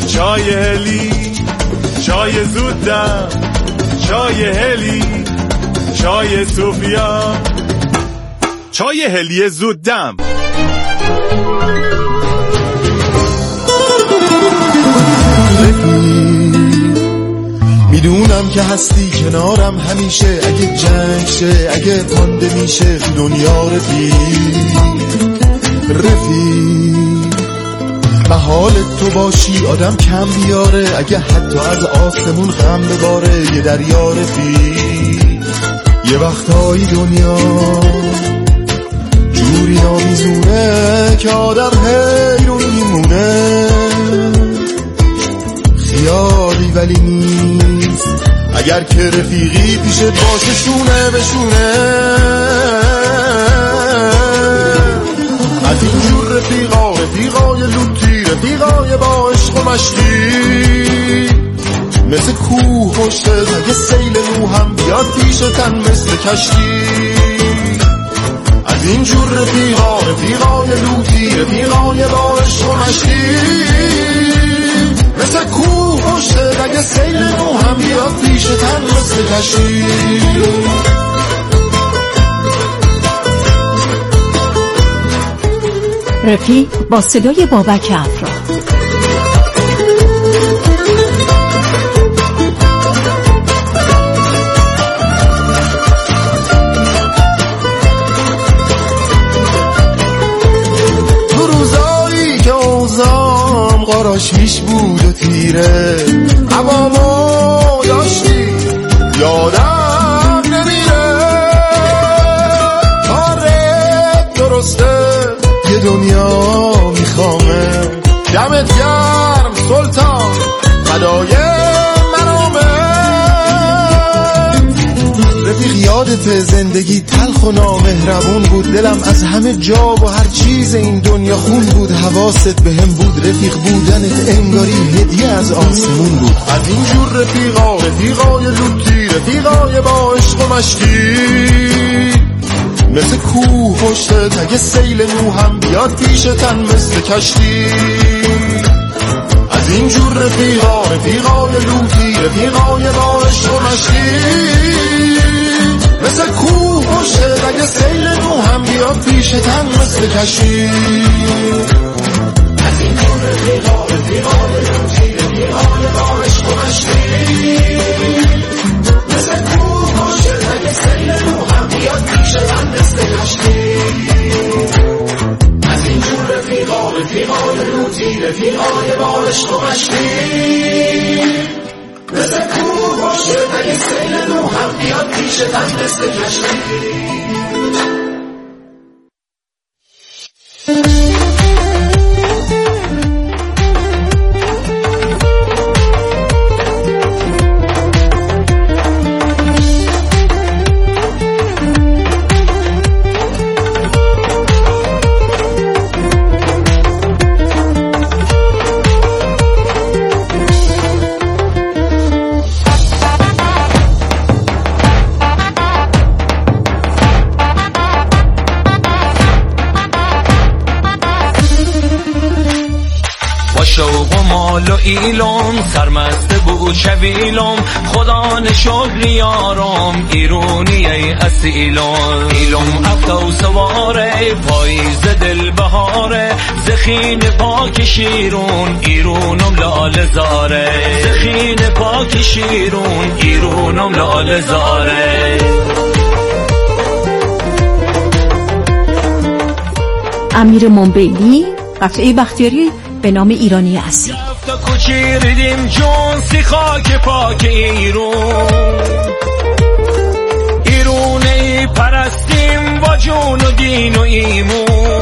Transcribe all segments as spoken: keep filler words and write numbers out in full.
چای هلی، چای زودم، چای هلی، چای صوفیا، چای هلی زودم. میدونم که هستی کنارم همیشه، اگه جنگ شه اگه پانده میشه دنیا رفیق رفیق محال تو باشی آدم کم بیاره، اگه حتی از آسمون غم بباره یه دریا رفیق. یه وقتایی دنیا جوری آمیزونه که آدم حیرون میمونه، خیالی ولی نیست اگر که رفیقی پیشت باشه شونه بشونه. از اینجور رفیقا، رفیقای لوتی، رفیقای با عشق و مشتی، مثل کوه پشت اگه سیل نو هم بیاد پیشتن مثل کشتی. از اینجور رفیقا، رفیقای لوتی، رفیقای با عشق و مشتی، مثل کوه پشت اگه سیل نو هم بیاد پیشتن مثل کشتی. رفیق با صدای بابک افرا. تو روزایی که اوزام قراشیش بود و تیره، عوامو داشتی یادم نمیره، کارت درسته یه دنیا میخوامه، دمت گرم سلطان فدای مرامه. رفیق یادت زندگی تلخ و نامهربون بود، دلم از همه جا و هر چیز این دنیا خون بود، حواست به هم بود، رفیق بودنت انگاری هدیه از آسمون بود. از اینجور رفیقا، رفیقای لوتی، رفیقای با عشق و مشتی، مثل کوه پشتت اگه سیل نو هم بیاد پیشتن مثل کشتی. از اینجور رفیقا، رفیقای لوتی، رفیقای با عشق و مشتی، مثل کوه پشتت اگه سیل نو هم بیاد پیشتن مثل کشتی. از اینجور رفیقا، رفیقای لوتی، رفیقای با عشق و مشتی، مثل کوه پشتت اگه سیل نو هم بیاد پیشتن مثل کشتی. از اینجور رفیقا، رفیقای لوتی، رفیقای با عشق و مشتی، مثل کوه پشتت اگه سیل نو هم بیاد پیشتن مثل کشتی. ایلم سرمست بود شویلم، خدا نشکر یارم ایرونی ای اصیلم. ایلم افتو سواره پاییز دل بهاره، زخین پاک شیرون ایرونم لال زاره، زخین پاک شیرون ایرونم لال زاره. امیر منبعی قطعه بختیاری به نام ایرانی اصیل. کوچیریدیم جون سی خاک پاک ایرون، ایرونی پرستیم با جون و دین و ایمون،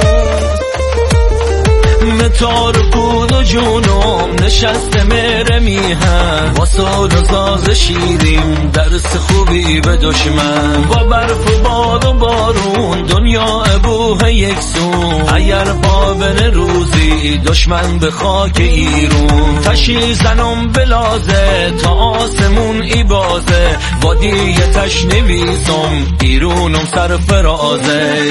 متار پود و جونم نشسته مهر میهن، با ساد و ساز شیریم درس خوبی به دشمن، با برف و باد و بارون دنیا ابوه یک سون، اگر پابن روزی دشمن به خاک ایرون، تشی زنم بلازه تا آسمون ای بازه، وادی تش نویسم ایرونم سر فرازه.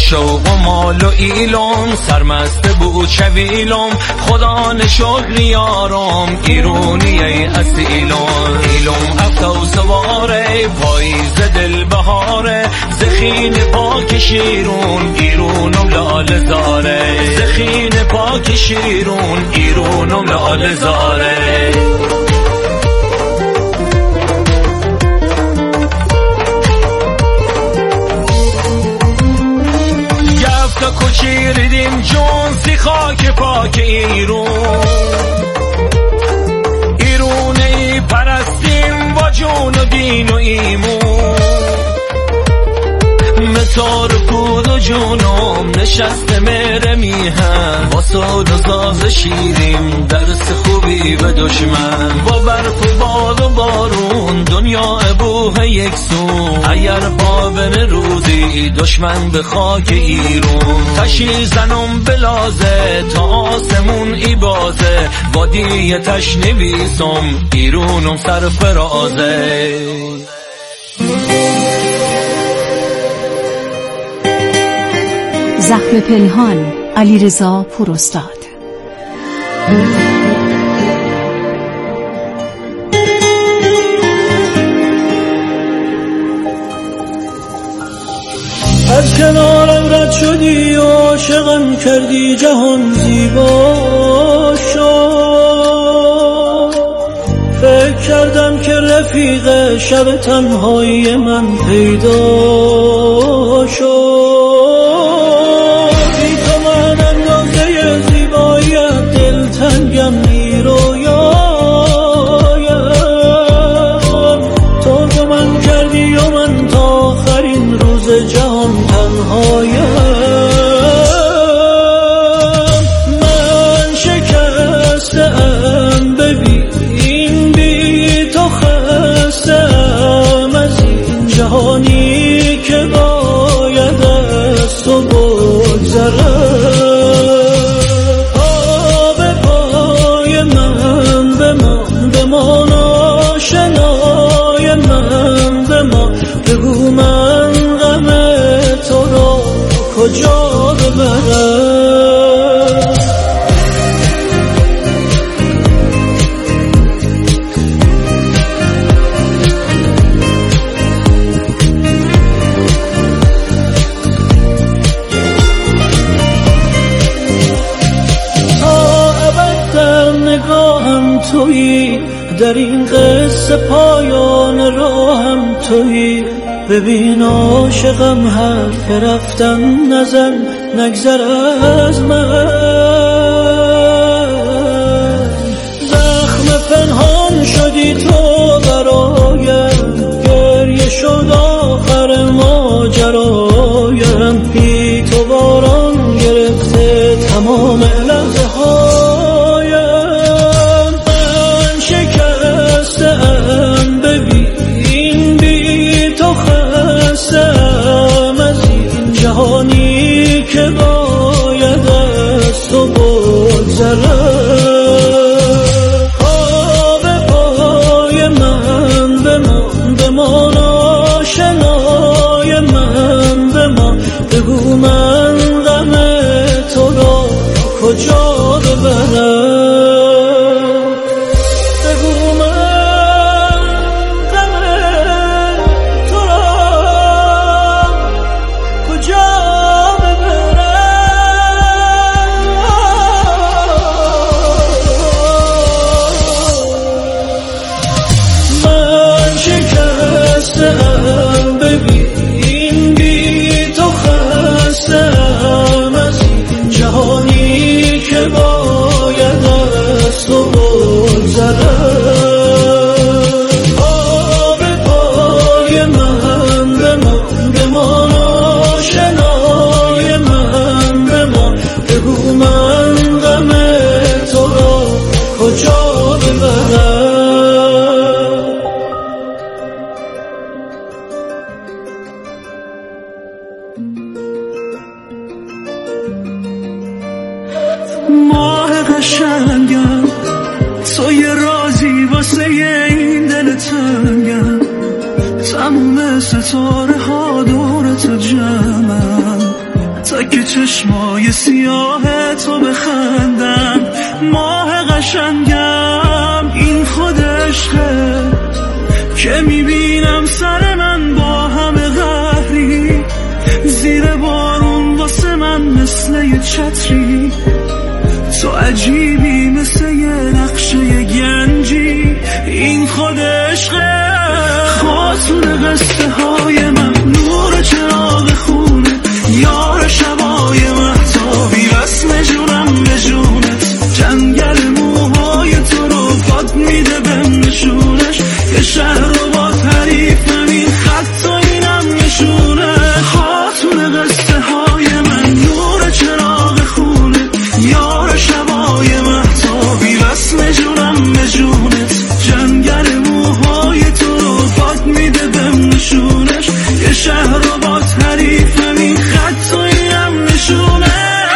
شوق و مال و ایلم، سرمست بود شویلم، خدا نشکر یارم، ایرونی ای اصیلم. ایلم افتا و سواره، پاییز دل بهاره، زخین پاک شیرون، ایرونم لال زاره. زخین پاک شیرون، ایرونم لال زاره. کچیردیم جون سی خاک پاک ایرون، ایرونی پرستیم با جون و دین و ایمون. متار کود و جونم نشسته مهر میهن، با ساد و ساز شیریم درس خوبی به دشمن. با برف و باد و بارون دنیا ابوه یک سو، اگر پا بره روزی دشمن به خاک ایرون. تشی زنم بلازه تا آسمون ای بازه، وادی تش نویسم ایرونم سر فرازه. زخم پنهان، علیرضا پوراستاد. از کنارم رد شدی و عاشقم کردی، جهان زیبا شد. فکر کردم که رفیق شب تنهایی من پیدا شد. بی تو من اندازه زیباییت دلتنگم میرویایم. تو تو من کردی و من تا آخرین روز جهان تنهایم. من شکستم ببین، بی تو خستم از این جهانی که باید از تو بگذرم. پا به پای من بمان، بمان آشنای من بمان. بگو من غم تو را کجا ببرم. تویی در این قصه، پایان راهم تویی. ببین عاشقم حرف رفتن نزن، نگذر از من. زخم پنهان شدی تو برایم، گریه شد آخر ماجرایم. بی تو باران گرفته تمام لحظه هایم. من شکستم ببین، بی تو خستم از این جهانی که باید از تو بگذرم. پا به پای من بمان، بمان آشنای من بمان. بگو من غم تو را کجا ببرم. ببین بی تو خستم از این جهانی که باید از تو بگذرم. پا به پای من بمان، بمان آشنای من بمان. بگو من غم تو را کجا ببرم. ماه قشنگم، تو یه رازی واسه این دل تنگم. تموم ستاره ها دور تو جمعم، تا که چشمای سیاه تو بخندن ماه قشنگم این خود عشقه که میبینم سر من با همه قهری زیر بارون واسه من مثل یه چتری تو عجیبی مثل یه نقشه گنجی این خود عشقه خاتون قصه های من نور چراغ خونه یار شبای مهتابی وصل جونم به جونت جنگل موهای تو رو باد میده بهم نشونش یه شهر رو با تعریف همین خط و اینم نشونه خاتون قصه های من نور چراغ خونه یار شبای مهتابی وصل جونم به جونت جنگل موهای تو رو باد میده بهم نشونش یه شهر رو با تعریف همین خط و اینم نشونش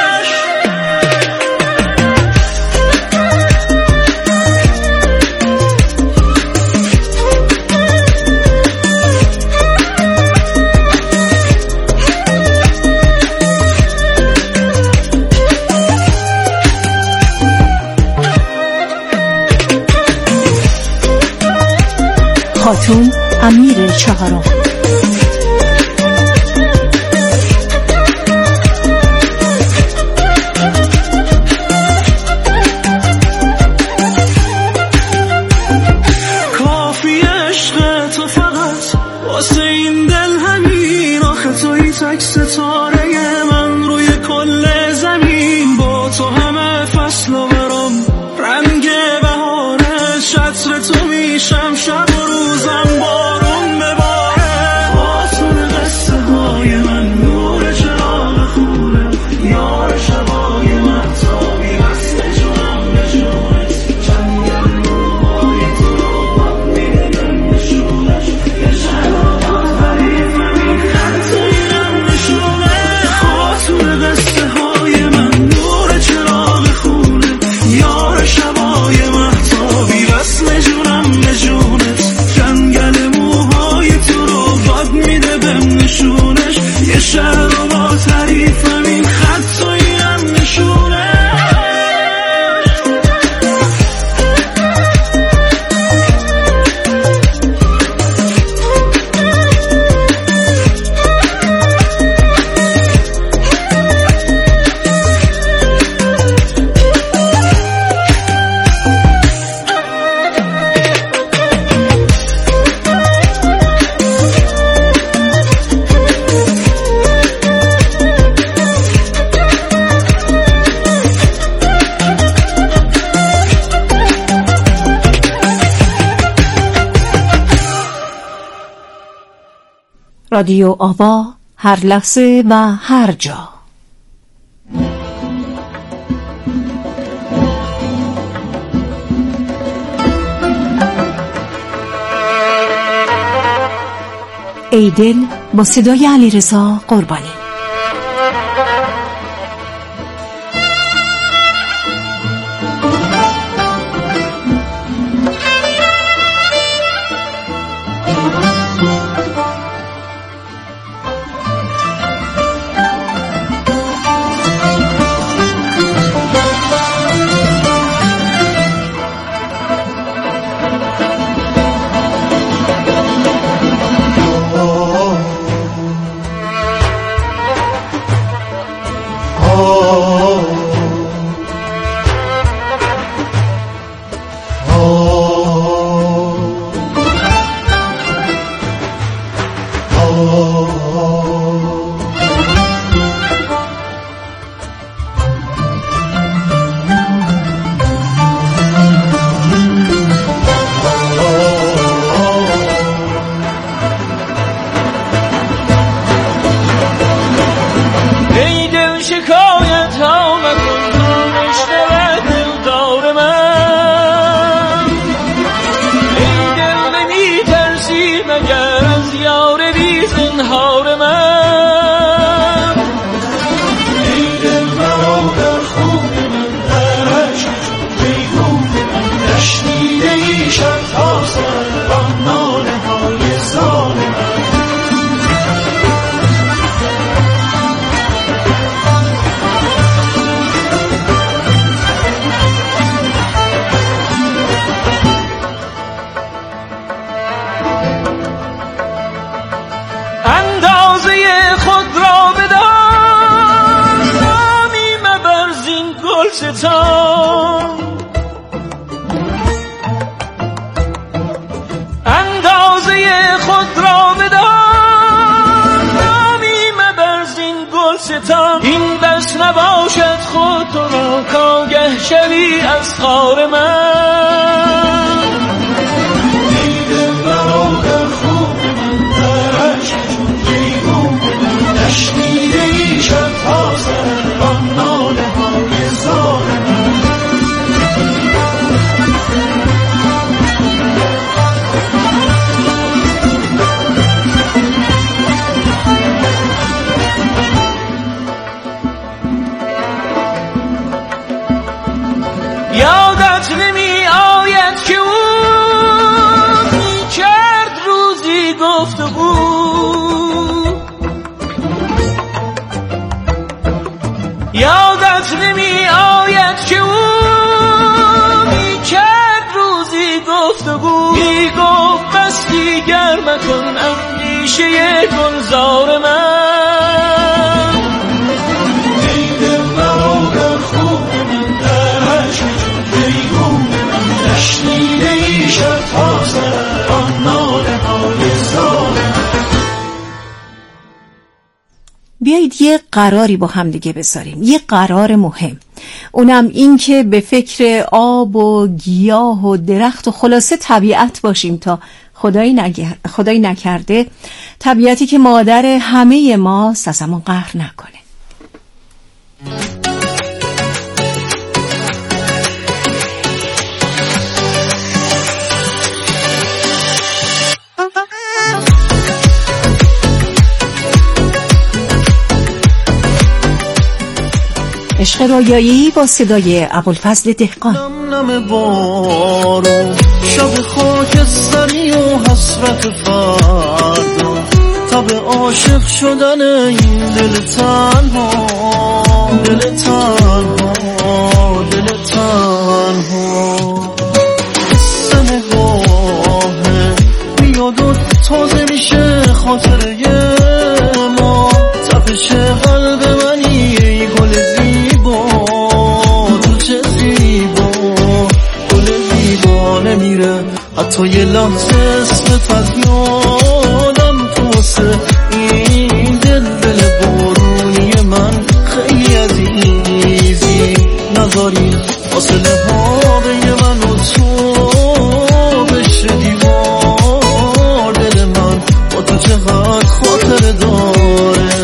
خاتون امیر چهارم. کافی عشق تو فقط واسه این دل همین آخه توی تک ستاره من روی کل زمین با تو همه فصل و برام رنگ بهاره شطر تو میشم شب و روزم بارون بباره خاتون قصه های من نور چراغ خونه یار شبای مهتابی وصل جونم به جونت جنگل موهای تو رو باد میده بهم نشونش یه شهر رو با تعریف همین خط و اینم نشونه خاتون قصه های من نور چراغ خونه یار شبای مهتابی وصل جونم به جونت جنگل موهای تو رو باد میده بهم نشونش یه شهر رو با تعریف همین خط و اینم نشونه رادیو آوا، هر لحظه و هر جا. ای دل با صدای علیرضا قربانی. گلستان اندازه خود را بدان نامی مبر زین گلستان این بس نباشد خود تو را کاگه شوی از خار من دیده برادر خوب من درش جیبون نشنیده ای شد حاصل آن ناله های زار من یادت نمی آید که او می کرد روزی گفتگو یادت نمی آید که او می کرد روزی گفتگو می گفت بس دیگر مکن اندیشه گلزار من دیده برادر خوب من درش جیبون نشنیده ای شد حاصل آن ناله های زار من. بیایید یه قراری با هم دیگه بذاریم، یه قرار مهم، اونم این که به فکر آب و گیاه و درخت و خلاصه طبیعت باشیم تا خدایی, نگر... خدایی نکرده طبیعتی که مادر همه ما ازمون قهر نکنه. عشق رویایی با صدای ابوالفضل دهقان. نم نم بارو شب خاکستری و حسرت فردا تب عاشق شدن این دل تنها دل تنها دل تنها قصه نگاهه میاد و تازه میشه خاطره ما تپش قلب منی ای گل زیبا تو چه زیبا گل زیبا نمیره حتی یه لحظه اسمت از یادم تو واسه این دل دل بارونی من خیلی عزیزی نذاری فاصله ها بین من و تو بشه دیوار دل من با تو چقدر خاطر داره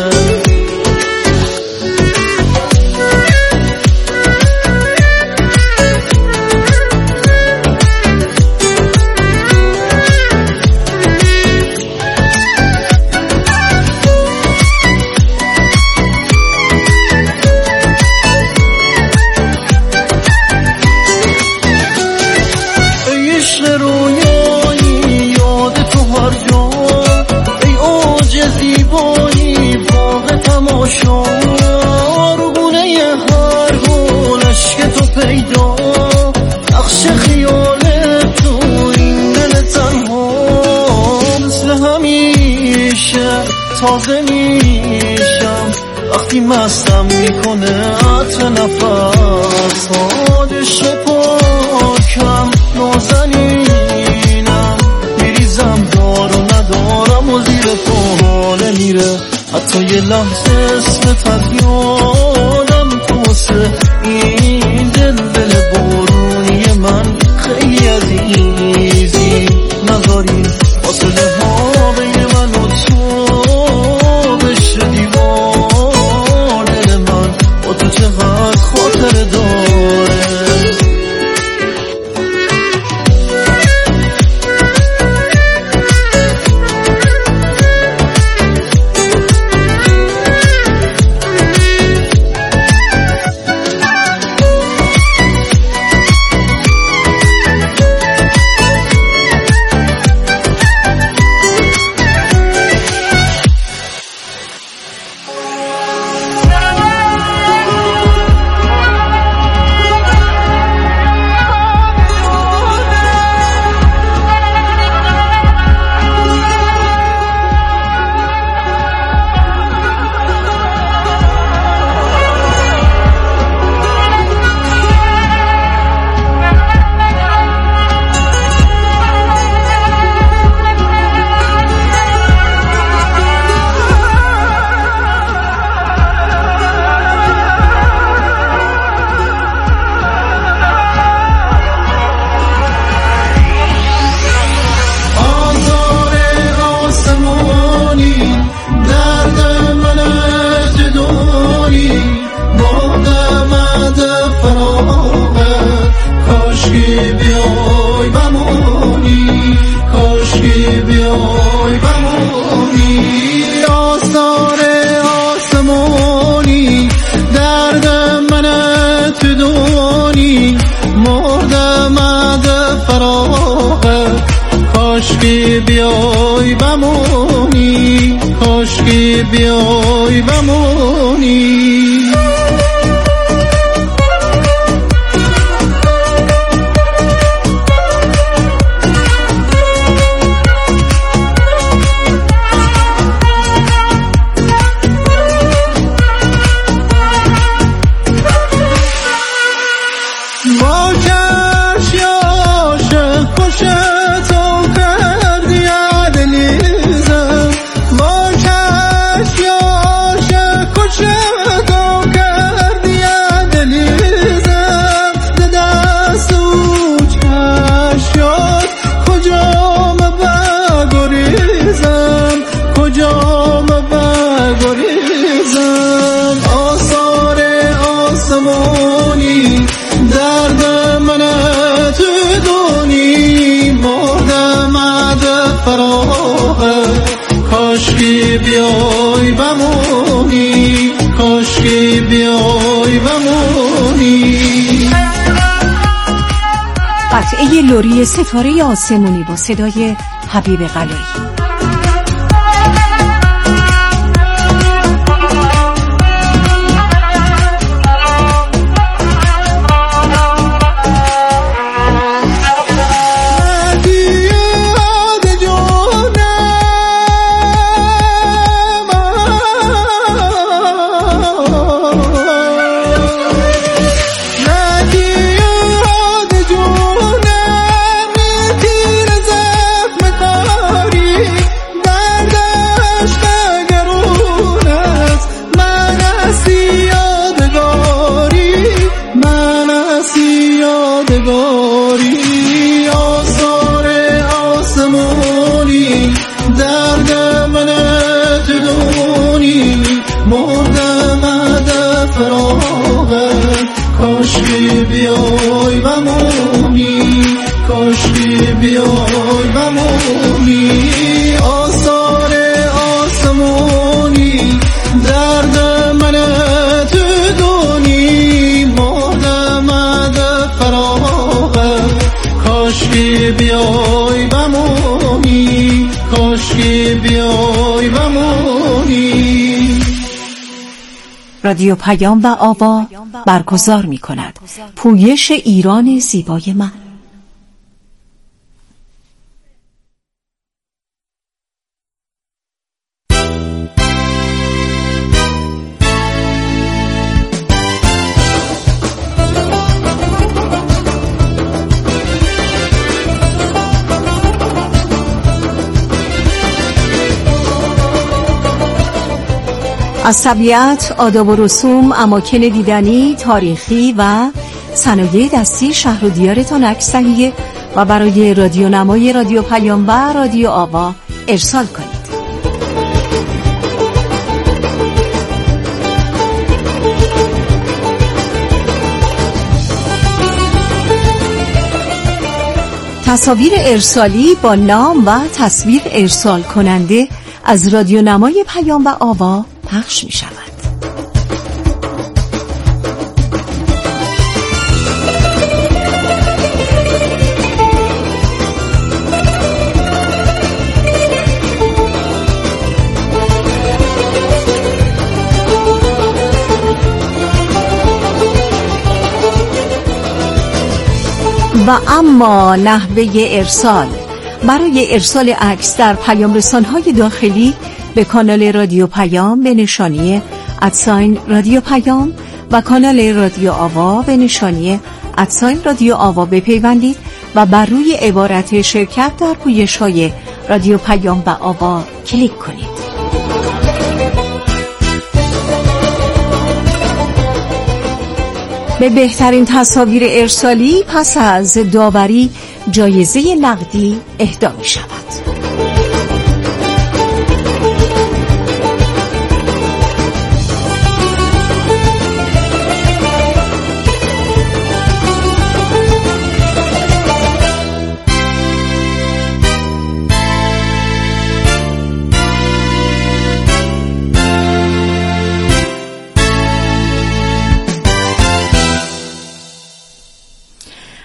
تازه میشم وقتی مستم میکنه عطر نفس حادش پاکم نازنینم میریزم دار و ندارم و زیر پاله میره حتی یه لحظه اسمت از یادم تو واسه این دل دل بارونی من خیلی عزیزی نذاری فاصله ها بین من و تو بشه دیوار دل من با تو چقدر خاطر داره کاشکی بیای بمونی. کاشکی بیای بمونی، کاشکی بیای بمونی. قطعه لوری ستاره آسمونی با صدای حبیب قلایی. کاشکی بیای بمونی، کاشکی بیای بمونی. آثار آسمونی درد من تو دونی، مردم در فراغت. کاشکی بیای بمونی، کاشکی بیای بمونی. رادیو پیام و آوا برگزار می کند پویش ایران زیبای من. از طبیعت، آداب و رسوم، اماکن دیدنی، تاریخی و صنایع دستی شهر و دیارتان عکس تهیه و برای رادیو نمای رادیو پیام و رادیو آوا ارسال کنید. تصاویر ارسالی با نام و تصویر ارسال کننده از رادیو نمای پیام و آوا پخش می شود. و اما نحوه ارسال. برای ارسال عکس در پیام رسان‌های داخلی به کانال رادیو پیام به نشانی ادساین رادیو پیام و کانال رادیو آوا به نشانی ادساین رادیو آوا بپیوندید و بر روی عبارت شرکت در پویش‌های رادیو پیام و آوا کلیک کنید. به بهترین تصاویر ارسالی پس از داوری جایزه نقدی اهدا می شود.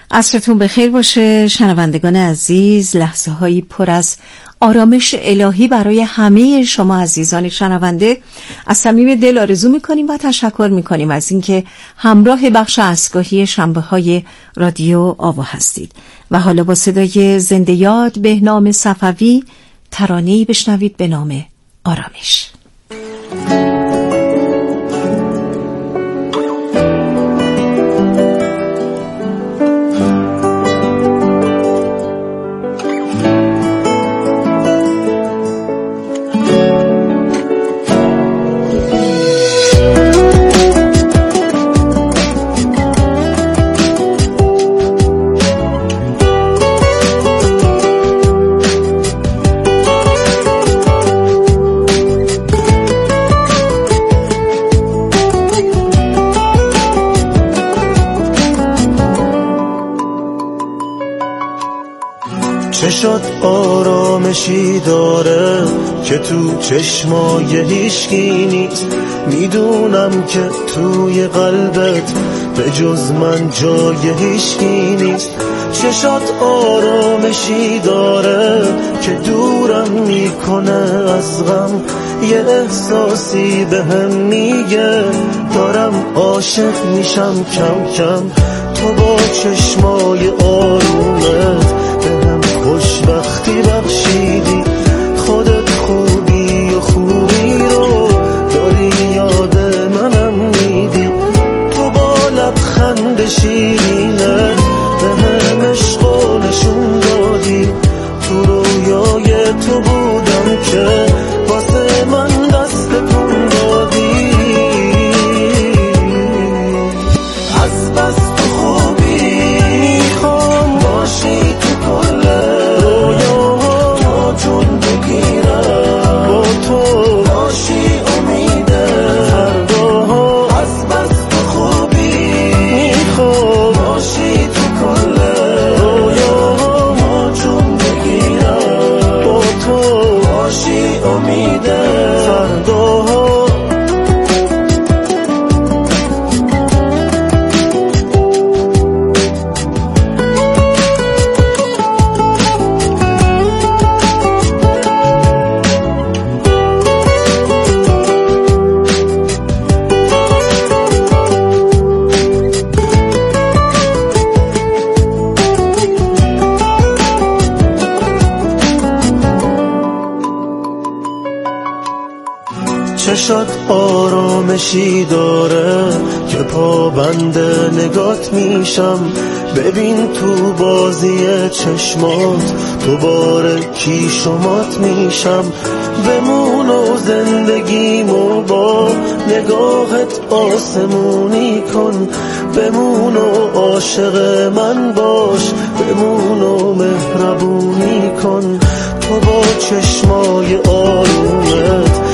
عصرتون بخیر باشه شنوندگان عزیز. لحظه هایی پر از آرامش الهی برای همه شما عزیزان شنونده از صمیم دل آرزو میکنیم و تشکر میکنیم از اینکه همراه بخش اسگاهی شنبه های رادیو آوا هستید. و حالا با صدای زنده یاد بهنام صفوی ترانه‌ای بشنوید به نام آرامش. چشات آرامشی داره که تو چشمای هیچکی نیست. میدونم که توی قلبت به جز من جای هیچکی نیست. چشات آرامشی داره که دورم میکنه از غم. یه احساسی به هم میگه دارم عاشق میشم کم کم. تو با چشمای آرومت خوشبختی بخشیدی. خودت خوبی و خوبی رو داری یاد منم میدی. تو با لبخند شیرینت به هم عشق و نشون دادی. تو رویای تو بودم که واسه من دست کن دادی. از بس تو خوبی میخوام باشی تو کل جون بگیرم. با تو باشی امیده فردا. از بس تو خوبی میخوام باشی تو کل رویاها جون بگیرم. با تو باشی امیده فردا. چشات آرامشی داره که پابند نگات میشم. ببین تو بازی چشمات دوباره کی شمات میشم. بمون و زندگیمو با نگاهت آسمونی کن. بمون و عاشق من باش. بمون و مهربونی کن. تو با چشمای آرومت